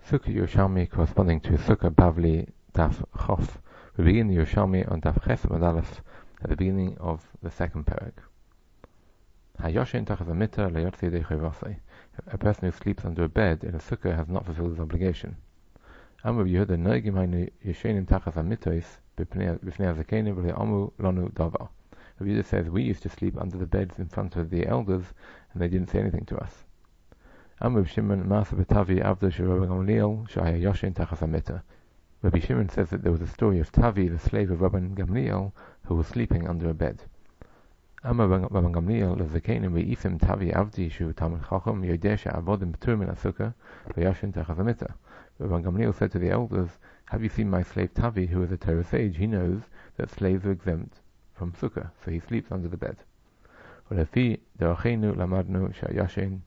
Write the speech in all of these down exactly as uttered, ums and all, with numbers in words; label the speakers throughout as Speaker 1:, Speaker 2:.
Speaker 1: Sukkah Yerushalmi corresponding to Sukkah Bavli Daf Chof. We begin the Yerushalmi on Daf Ches Amud Aleph at the beginning of the second parak. Hayoshin tachas hamita layotzi yedei chayvasei. A person who sleeps under a bed in a sukkah has not fulfilled his obligation. Amar Yehuda noigim haynu yeshenim tachas hamitos b'pnei hazakenim v'le'amu lanu davar. Yehuda says we used to sleep under the beds in front of the elders and they didn't say anything to us. Amar Shimon Masa b'Tavi Avda Rabbi Gamliel Shaya Yoshin Tachas Hamita. Rabbi Shimon says that there was a story of Tavi, the slave of Rabbi Gamliel, who was sleeping under a bed. Amar Rabbi Gamliel leZakenim ve'ifim Tavi Avdi Shu Talmid Chacham Yodeh she'avodim p'tur min hasukkah ve'yoshin Tachas Hamita. Rabbi Gamliel said to the elders, "Have you seen my slave Tavi, who is a Torah sage? He knows that slaves are exempt from sukkah, so he sleeps under the bed." Ulefi derachenu lamadnu she'yoshin.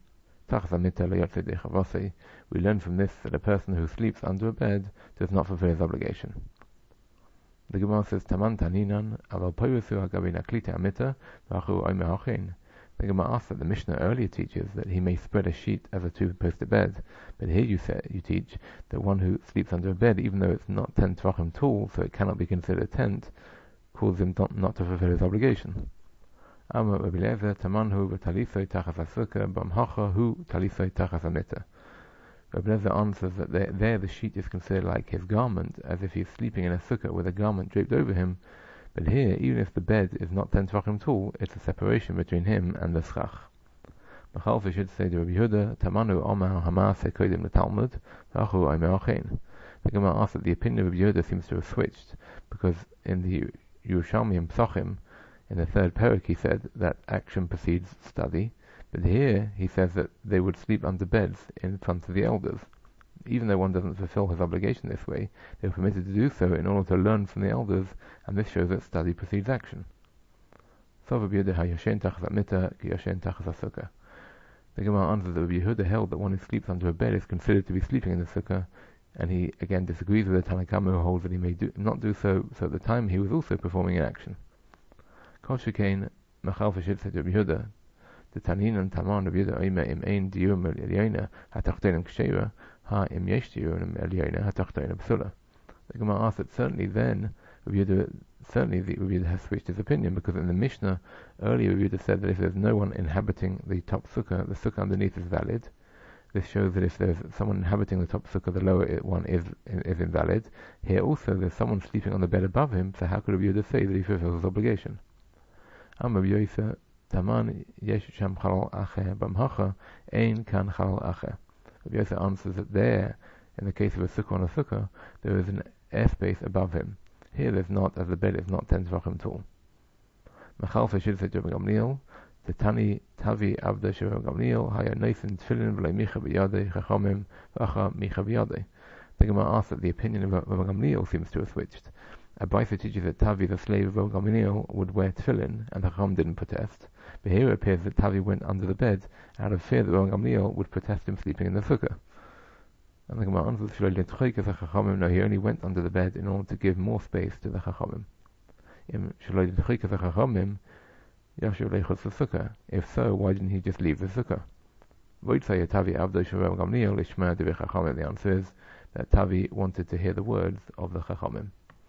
Speaker 1: We learn from this that a person who sleeps under a bed does not fulfill his obligation. The Gemara says, Taman taninan, aval poyusu agabi naklita amita, v'achu oime hachin. The Gemara asks that the Mishnah earlier teaches that he may spread a sheet as a two-poster bed, but here you say you teach that one who sleeps under a bed, even though it's not ten tvachim tall, so it cannot be considered a tent, causes him not, not to fulfill his obligation. Amar Rabbi Eliezer tamanhu v'talisoi tachas hasukkah b'amhacha hu talisoi tachas hamita. Rabbi Eliezer answers that there, there the sheet is considered like his garment, as if he is sleeping in a sukkah with a garment draped over him. But here, even if the bed is not ten tvachim tall, it's a separation between him and the schach. Machalfa should say to Rabbi Yehuda tamanu omar hamase kodim l'talmud v'achu omer achein. The Gemara asks that the opinion of Rabbi Yehuda seems to have switched, because in the Yerushalmi and Psachim, in the third parak he said that action precedes study, but here he says that they would sleep under beds in front of the elders. Even though one doesn't fulfill his obligation this way, they were permitted to do so in order to learn from the elders, and this shows that study precedes action. The Gemara answers that Rabbi Yehuda held that one who sleeps under a bed is considered to be sleeping in the sukkah, and he again disagrees with the Tanna Kamma who holds that he may do, not do so, so at the time he was also performing an action. Kol shekain machal v'shid said Rabbi Yehuda, the Tanin and Taman Rabbi Yehuda oime im ein diurim eliyona hatachtenim k'sheira ha im yesh diurim eliyona hatachtenim psula. The Gemara asks that certainly then Rabbi Yehuda, certainly the Rabbi Yehuda has switched his opinion, because in the Mishnah earlier Rabbi Yehuda said that if there's no one inhabiting the top sukkah, the sukkah underneath is valid. This shows that if there's someone inhabiting the top sukkah, the lower one is is invalid. Here also there's someone sleeping on the bed above him, so how could Rabbi Yehuda say that he fulfills his obligation? Amar Rabbi Yosef taman yesh sham chalal acher b'amhacha ein kan chalal acher. Rabbi Yosef answers that there, in the case of a sukkah on a sukkah, there is an airspace above him. Here there's not, as the bed is not ten tvachim tall. Machalfa should say to Rabbi Gamliel, the Tani Tavi Avda Rabbi Gamliel haya noisin tefillin v'lei micha b'yadei chachamim v'acha micha b'yadei. The Gemara asks that the opinion of Rabbi Gamliel seems to have switched. Abaisa teaches that Tavi, the slave of Rabbi Gamliel, would wear tefillin, and the Chacham didn't protest. But here it appears that Tavi went under the bed out of fear that Rabbi Gamliel would protest him sleeping in the sukkah. And the Gemara answers, no, he only went under the bed in order to give more space to the Chachamim. If so, why didn't he just leave the sukkah? The answer is that Tavi wanted to hear the words of the Chachamim.